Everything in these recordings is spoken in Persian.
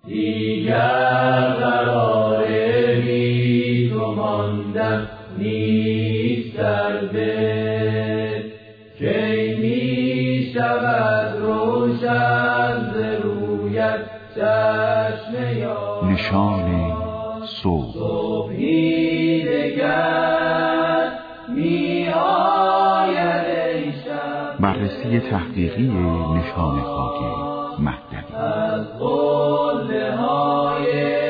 دیگر قرار بی تو ماندن نیست در دل، کی می شود روشن ز رویت چشم یار. نشان صبح. صبحی دگر می آید ای شب. بررسی تحقیقی نشان خاکی مهدوی از قله های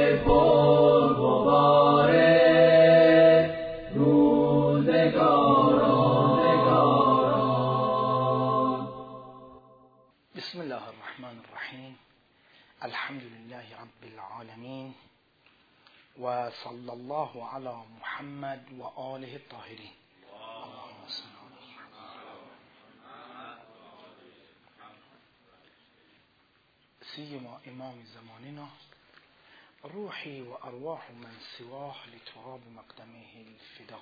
پرغبار روزگاران. بسم الله الرحمن الرحیم. الحمد لله رب العالمین و صلی الله علی محمد و آله الطاهرین. سیما امام زماننا روحی و ارواح من سواه لتراب مقدمه الفدا.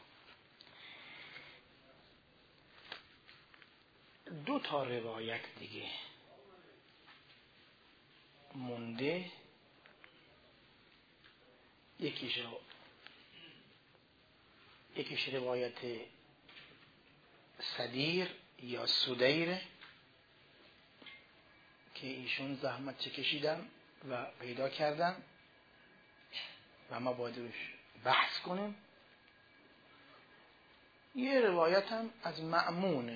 دو تا روایت دیگه مونده، یکیش روایت صدیر یا سدیر که ایشون زحمت چکشیدن و پیدا کردن و ما باید روش بحث کنیم. یه روایت هم از مأمونه،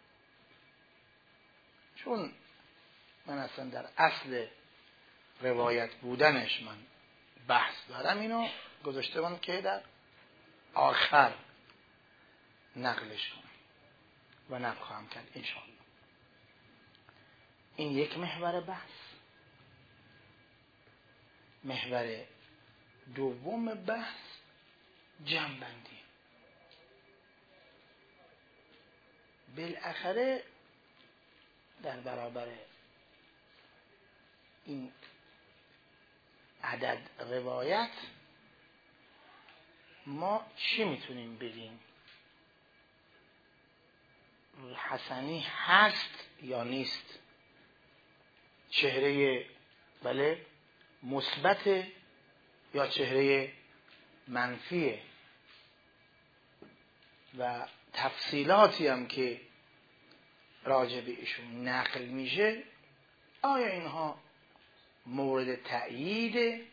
چون من اصلا در اصل روایت بودنش من بحث دارم، اینو گذاشته بودم که در آخر نقلش کنم و نقل خواهم کرد انشاءالله. این یک محور بحث. محور دوم بحث جمع‌بندی. بالاخره در برابر این عدد روایت ما چی میتونیم بگیم؟ حسنی هست یا نیست؟ چهره بله مثبت یا چهره منفیه؟ و تفصیلاتی هم که راجع به ایشون نقل میشه، آیا اینها مورد تأیید،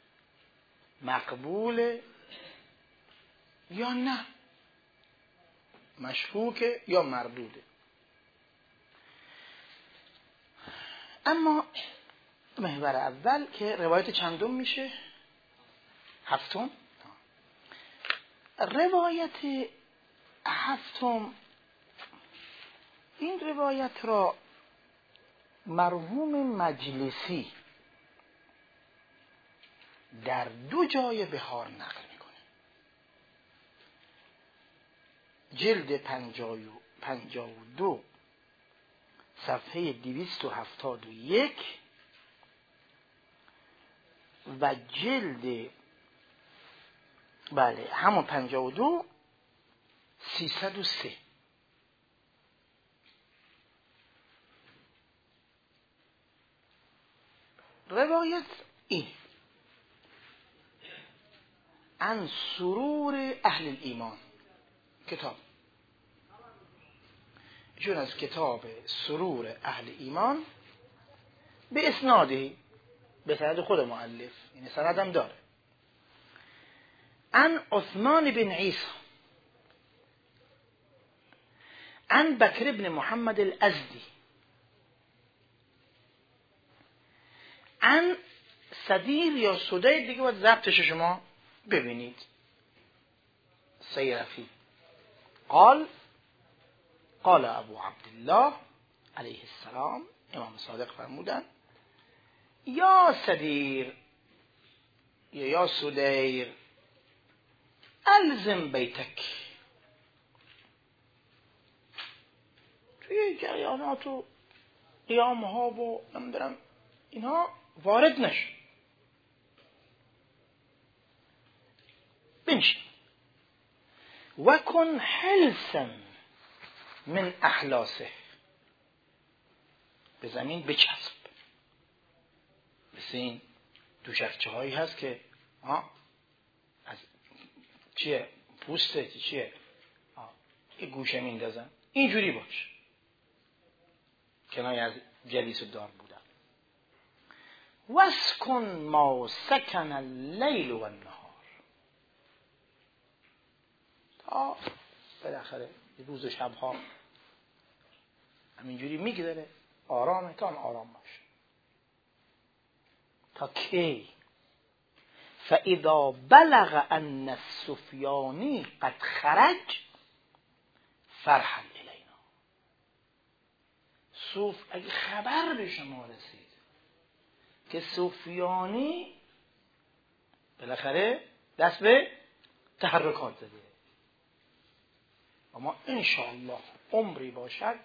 مقبول یا نه، مشکوک یا مردوده؟ اما محور اول که روایت چندم میشه؟ هفتم. روایت هفتم، این روایت را مرحوم مجلسی در دو جای بهار نقل میکنه. جلد 52 صفحه 271 و جلد بله همون 52 303. روایت این عن سرور اهل الایمان، کتاب چون از کتاب سرور اهل ایمان به اسنادی، به سند خود مؤلف، این سند هم داره، عن عثمان بن عیسی عن بکر بن محمد الازدی عن صدیر یا سدیر، دیگه باید ضبطش شما ببینید، سیرفی قال قال ابو عبدالله علیه السلام، امام صادق فرمودن یا صدیر یا سدیر الزم بیتک. توی جریانات و قیام ها و نمیدونم اینها وارد نشد، بنشین و کن حلسا من احلاسه، به زمین بچسب، مثل این دوشکچه هایی هست که از چیه پوسته چیه یه گوشه میندازن، اینجوری باش، کنایه از جلیس الدار بودن. واسکن ما سکن اللیل و النهار، تا بالاخره روز و شبها همینجوری میگذره، آرامه تا آرام باشه. تا کی؟ فاذا بلغ ان السفیانی قد خرج فرحل الینا. اگه خبر به شما رسید که سفیانی بالاخره دست به تحرکات زده، اما انشاءالله عمری باشد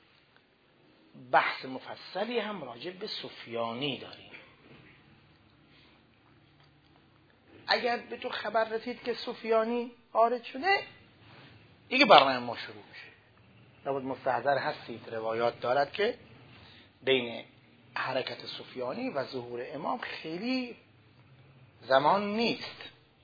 بحث مفصلی هم راجع به سفیانی داریم. اگر به تو خبر رسید که سفیانی خارج شده، دیگه برنامه ما شروع میشه. لابد مستحضر هستید روایات دارد که بین حرکت سفیانی و ظهور امام خیلی زمان نیست،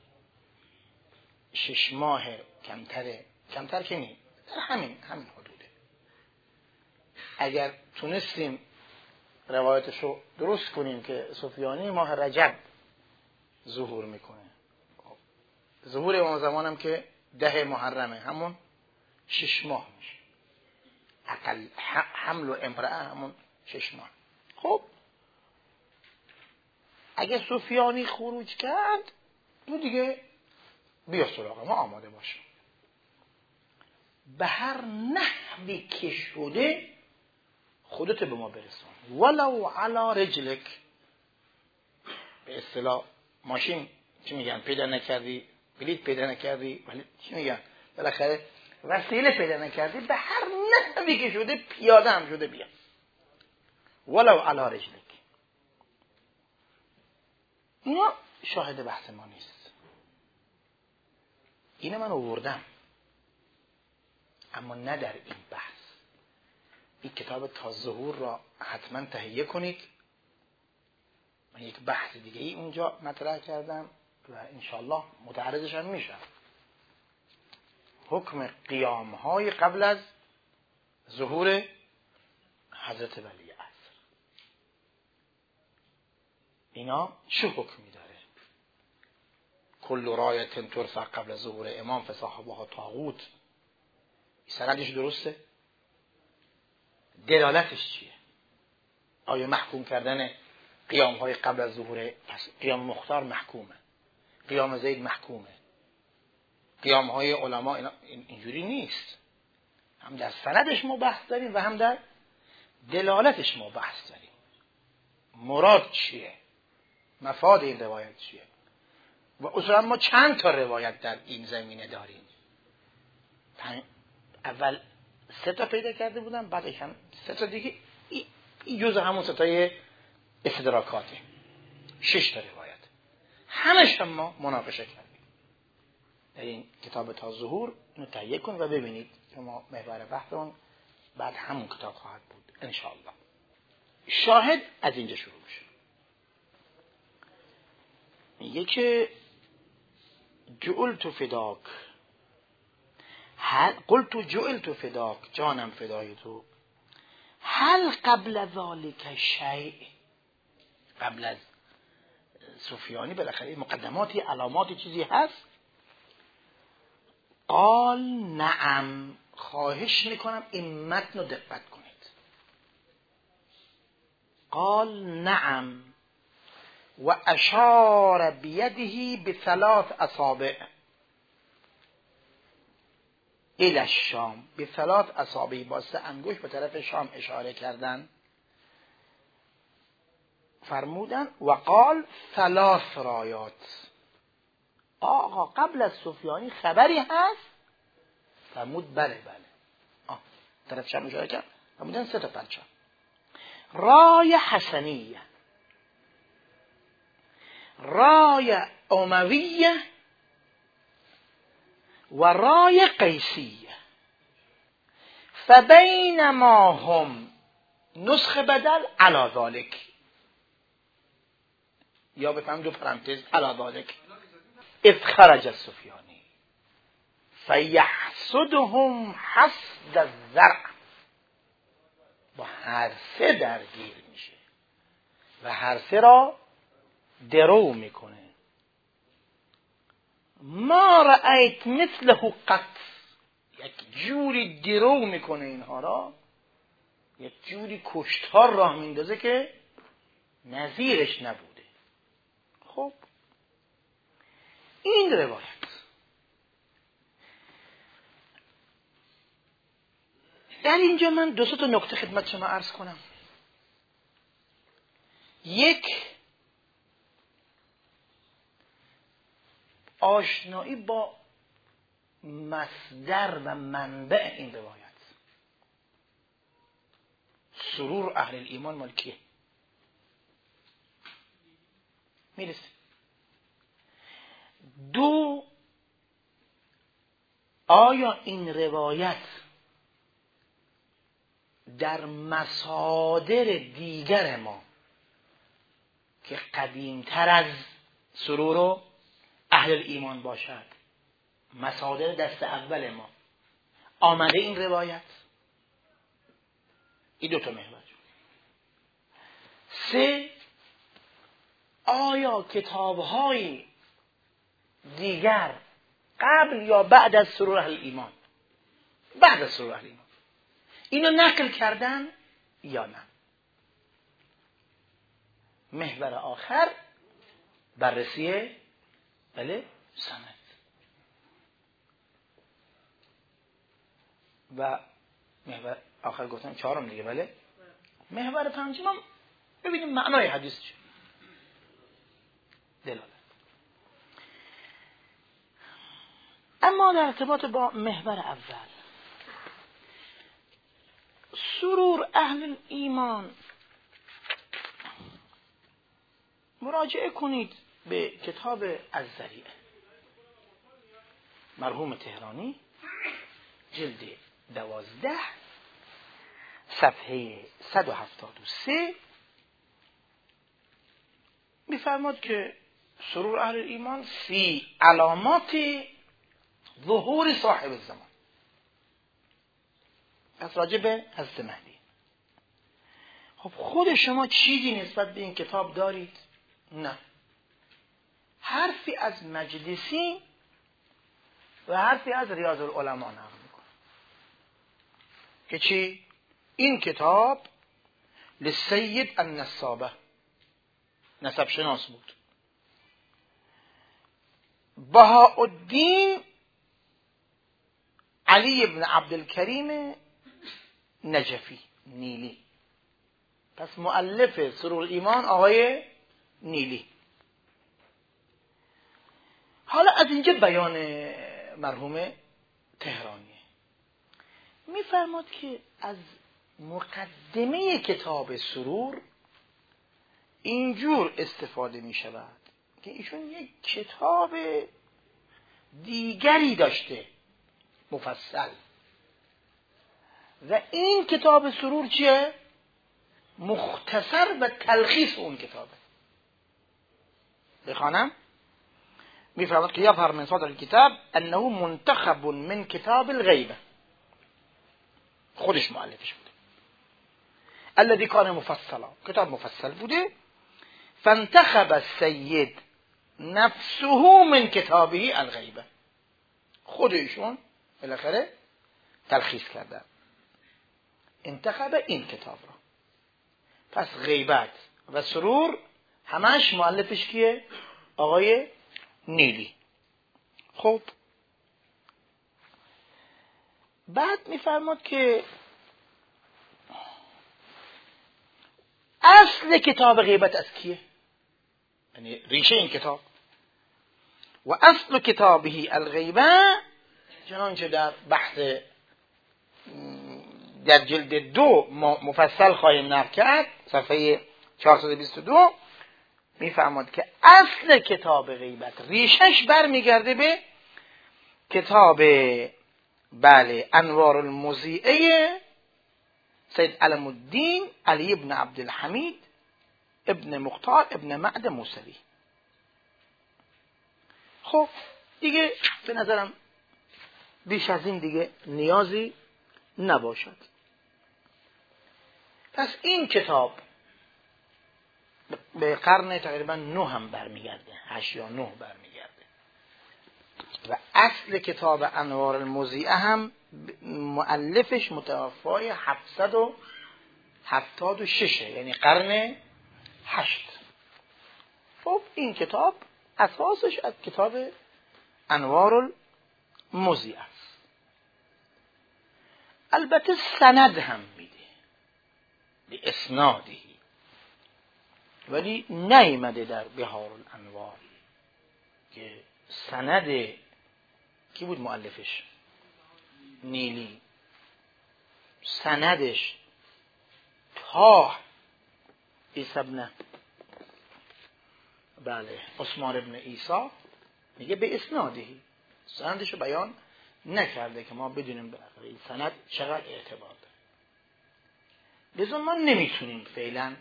6 ماه کمتر که نیست، در همین حدوده. اگر تونستیم روایتشو درست کنیم که سفیانی ماه رجب ظهور میکنه، ظهور امام زمانم که 10 محرمه، همون 6 ماه میشه، اقل حمل و امرأه همون 6 ماه. خب اگه سفیانی خروج کرد، تو دیگه بیا سراغ ما، آماده باشه. به هر نحوی که شده خودت به ما برسون، ولو علی رجلک. به اصطلاح ماشین چی میگن؟ پیدا نکردی بلیط پیدا نکردی، ولی چی میگن؟ بالاخره وسیله پیدا نکردی، به هر نحوی که شده پیاده هم شده بیا، ولو علی رجلک. اینا شاهد بحث ما نیست، اینو من آوردم، اما نه در این بحث. این کتاب تا ظهور را حتما تهیه کنید. من یک بحث دیگه ای اونجا مطرح کردم و انشالله متعرضش هم میشم. حکم قیام های قبل از ظهور حضرت ولی عصر، اینا چه حکمی داره؟ کل رایت ترفع قبل ظهور امام فصاحبها طاغوت، سندش درسته؟ دلالتش چیه؟ آیا محکوم کردن قیام های قبل از ظهور، پس قیام مختار محکومه، قیام زید محکومه، قیام های علما اینجوری نیست. هم در سندش ما بحث داریم و هم در دلالتش ما بحث داریم. مراد چیه؟ مفاد این روایت چیه؟ و اصلا ما چند تا روایت در این زمینه داریم. اول 3 تا پیدا کرده بودم، بعد هم 3 تا دیگه، این جزء همون 3 تای استدراکاته. 6 تا روایت، همش هم ما مناقشه کردیم. در این کتاب تا ظهور اینو تهیه کن و ببینید که ما محور بحثمون بعد همون کتاب خواهد بود انشاءالله. شاهد از اینجا شروع میشه. میگه که جعلت فداک، قلت جعلت فداک، جانم فدای تو، هل قبل ذالک شیء، قبل از سفیانی بالاخره مقدماتی علاماتی چیزی هست؟ قال نعم. خواهش میکنم این متن رو دقت کنید. قال نعم و اشار بیده بثلاث اصابع الى الشام، بثلاث اصابع، با 3 انگشت به طرف شام اشاره کردن. فرمودن و قال 3 رایات. آقا قبل از سفیانی خبری هست؟ فرمود بله. طرف شام اشاره کرد، فرمودن 3 تا پرچم. رای حسنیه، رای امویه و رای قیسیه، فبینما هم نسخ بدل علی ذالک. یا بفهم دو پرانتز علا ذالک اذ خرج السفیانی فیحسدهم حسد الزرع، با هر سه درگیر میشه و هر سه را درو میکنه. ما رأیت مثله قط، یک جوری درو میکنه اینها را، یک جوری کشتار راه میندازه که نظیرش نبوده. خب این روایت در اینجا من دو سه تا نکته خدمت شما عرض کنم. یک، آشنایی با مصدر و منبع این روایت. سرور اهل الایمان مال کیه؟ میرسه. دو، آیا این روایت در مصادر دیگر ما که قدیمتر از سرور و اهل الایمان باشد، مصادر دست اول ما آمده این روایت؟ این دو تا محور. سه، آیا کتاب‌های دیگر قبل یا بعد از سرور اهل الایمان، بعد از سرور اهل الایمان، اینو نقل کردن یا نه؟ محور آخر بررسی بله سند و محور آخر گفتم چهارم دیگه. بله محور پنجم ببینیم معنای حدیث چیه، دلالت. اما در ارتباط با محور اول، سرور اهل ایمان، مراجعه کنید به کتاب الذریعه مرحوم تهرانی، جلد 12 صفحه 173 میفرماد که سرور اهل ایمان فی علامات ظهور صاحب الزمان، از راجع به حضرت مهدی. خب خود شما چیزی نسبت به این کتاب دارید؟ نه. حرفی از مجلسی و حرفی از ریاض العلماء نقل میکنه که چی؟ این کتاب لسید النسابه، نسب شناس بود، بهاءالدین علی ابن عبدالکریم نجفی نیلی. پس مؤلف سرور ایمان آقای نیلی. حالا از اینجا بیان مرحوم تهرانی میفرماد که از مقدمه کتاب سرور اینجور استفاده می شود که ایشون یک کتاب دیگری داشته مفصل، و این کتاب سرور چیه؟ مختصر و تلخیص اون کتابه. بخوانم میفرماد که یظهر من صدر الكتاب انه منتخب من کتاب الغیبه، خودش مؤلفش بوده، الذي كان مفصلا، کتاب مفصل بوده. فانتخب السید نفسه من کتابه الغیبه، خودشون بالاخره تلخیص کردن، انتخب این کتاب را. پس غیبت و سرور همش مؤلفش کیه؟ آقای نیلی. خب بعد میفرماد که اصل کتاب غیبت از کیه؟ یعنی ریشه این کتاب. و اصل کتابه الغیبه، چنانچه در بحث در جلد 2 مفصل خواهیم نقل کرد، صفحه 422 میفرماد که اصل کتاب غیبت ریشش برمیگرده به کتاب بله انوار المضیئه سید علم الدین علی ابن عبدالحمید ابن مختار ابن معد موسوی. خب دیگه به نظرم بیش از این دیگه نیازی نباشد. پس این کتاب به قرن تقریبا 9 هم برمیگرده، 8 یا 9 برمیگرده و اصل کتاب انوار المضیء هم مؤلفش متوفای 776 یعنی قرن 8. خب این کتاب اساسش از کتاب انوار المضیء است. البته سند هم میده به اسنادی، ولی نیامده در بحار الانوار که سند کی بود مؤلفش؟ نیلی. سندش تا عیسی ابن عثمان ابن عیسی میگه به اسنادی، سندشو بیان نکرده که ما بدونیم بالاخره این سند چقدر اعتبار داره. لذا ما نمیتونیم فعلا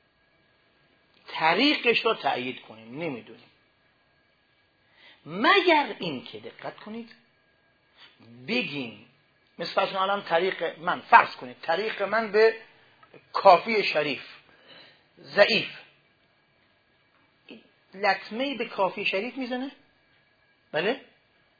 طریقش رو تأیید کنیم، نمیدونیم، مگر این که دقت کنید بگیم مثلا الان طریق من، فرض کنید طریق من به کافی شریف ضعیف، لطمه‌ای به کافی شریف میزنه؟ بله؟ نه،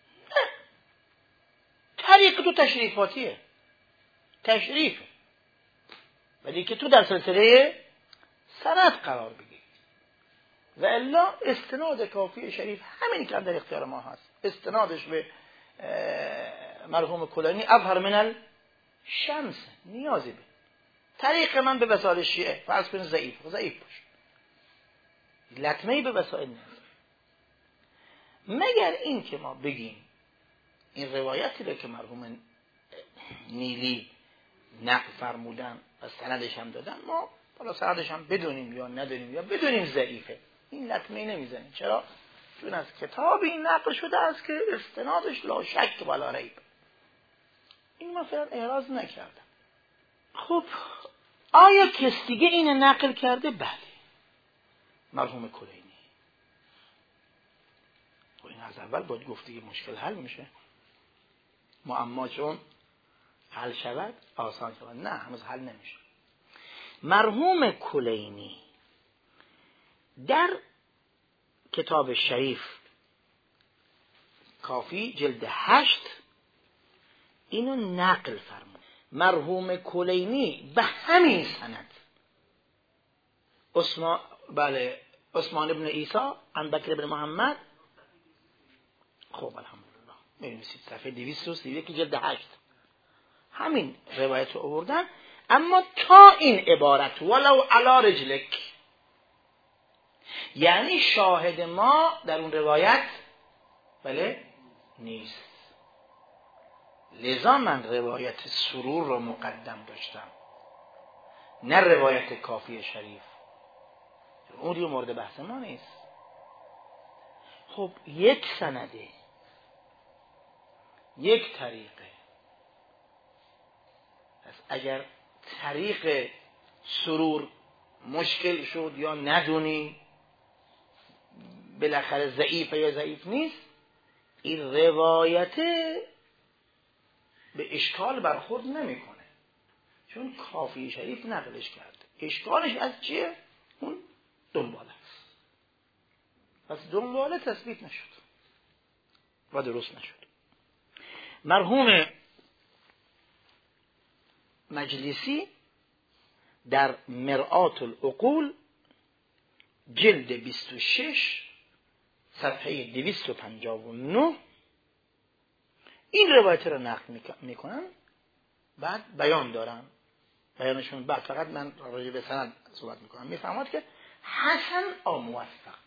طریق تو تشریفاتیه، تشریف، ولی که تو در سلسله سند قرار بگیر. و الا استناد کافی شریف همین که در اختیار ما هست، استنادش به مرحوم کلینی اظهر من الشمس، نیازی به طریق من به وسائل شیعه فرض کنید ضعیف باشه، لطمه‌ای به وسائل نیست، مگر این که ما بگیم این روایتی رو که مرحوم نیلی نقل فرمودن و سندش هم دادن، ما حالا سندش هم بدونیم یا ندونیم یا بدونیم ضعیفه، این لطمه‌ای نمیزنیم. چرا؟ چون از کتاب این نقل شده است که استنادش لا شک ولا ریب. این مثلا اعراض نکردم. خب آیا کس دیگه این نقل کرده؟ بله، مرحوم کلینی. و این از اول باید گفت دیگه مشکل حل میشه، معما چون حل شود آسان شود، نه هنوز حل نمیشه. مرحوم کلینی در کتاب شریف کافی جلد 8 اینو نقل فرمود. مرحوم کلینی به همین سند عثمان ابن عیسی عن بکر ابن محمد، خب الحمدلله می‌نویسید صفحه 231 جلد 8 همین روایت رو آوردن، اما تا این عبارت ولو علی رجلک، یعنی شاهد ما در اون روایت بله نیست. لذا من روایت سرور رو مقدم داشتم نه روایت کافی شریف، اون دیگه مورد بحث ما نیست. خب یک سنده، یک طریقه، پس اگر طریق سرور مشکل شد یا ندونی بالاخره ضعیفه یا ضعیف نیست، این روایت به اشکال برخورد نمیکنه، چون کافی شریف نقلش کرد. اشکالش از چیه؟ اون دنباله است. پس دنباله تثبیت نشد و درست نشد. مرحوم مجلسی در مرآت العقول جلد 26 صفحه 259 این روایت رو نقل میکنن، بعد بیان دارن، بیانشون بعد فقط من راجع به سند صحبت میکنم، میفهمد که حسن او موفق.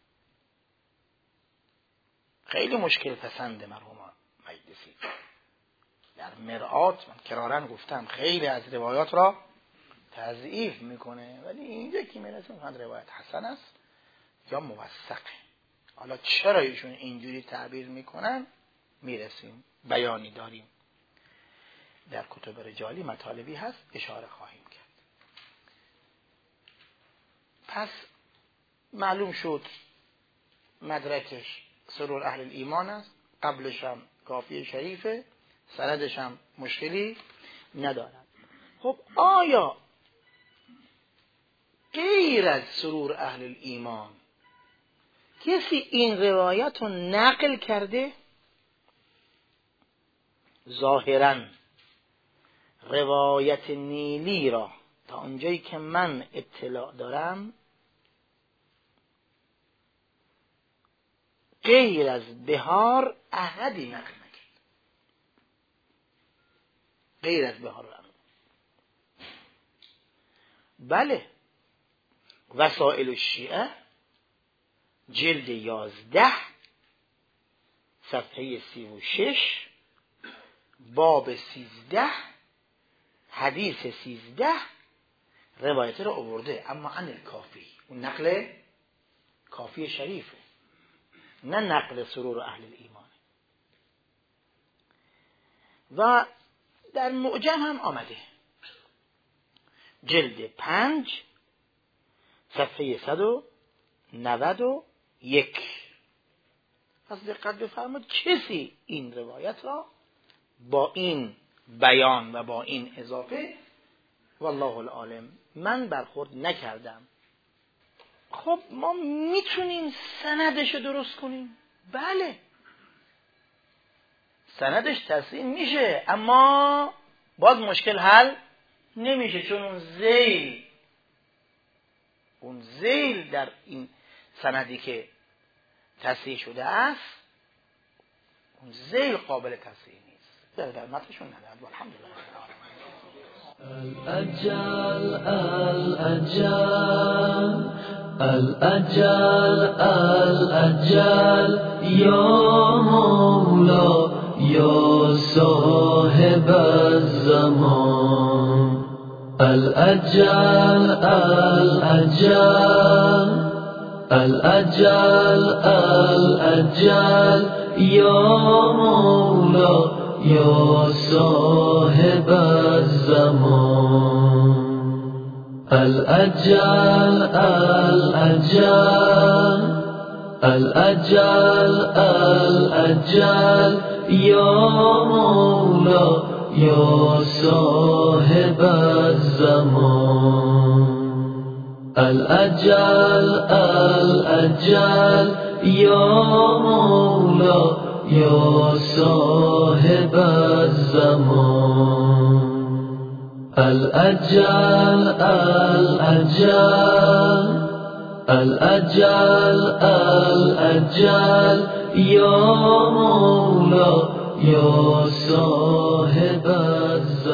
خیلی مشکل پسنده مرحوم مجلسی در مرآت، من کرارن گفتم خیلی از روایات را تضعیف میکنه، ولی اینجا که میرسیم میخواد روایت حسن است یا موثقه. حالا چرا ایشون اینجوری تعبیر میکنن میرسیم، بیانی داریم در کتب رجالی، مطالبی هست اشاره خواهیم کرد. پس معلوم شد مدرکش سرور اهل الایمان است، قبلش هم کافی شریفه، سندش هم مشکلی ندارد. خب آیا غیر از سرور اهل الایمان کسی این روایت رو نقل کرده؟ ظاهراً روایت نیلی را تا اونجایی که من اطلاع دارم غیر از بهار احدی نقل نکرد. غیر از بهار نقل. بله، وسائل الشیعه جلد 11 صفحه 36 باب 13 حدیث 13 روایت رو آورده، اما عن الکافی، اون نقل کافی شریفه، نه نقل سرور اهل الایمان. و در معجم هم آمده جلد 5 صفحه 191. پس دقت بفرمایید کسی این روایت را با این بیان و با این اضافه والله العالم من برخورد نکردم. خب ما میتونیم سندش رو درست کنیم؟ بله، سندش تصحیح میشه، اما باز مشکل حل نمیشه، چون اون ذیل در این سندی که تصحیح شده است، اون ذیل قابل تصحیح نیست، در متنشون ندارد. والحمدلله الأجل یا مولا یا صاحب الزمان. الأجل یا مولا یا صاحب الزمان. الأجل یا مولا یا صاحب الزمان. الأجل یا مولا یا صاحب الزمان. الأجل یا مولا یا صاحب الزمان.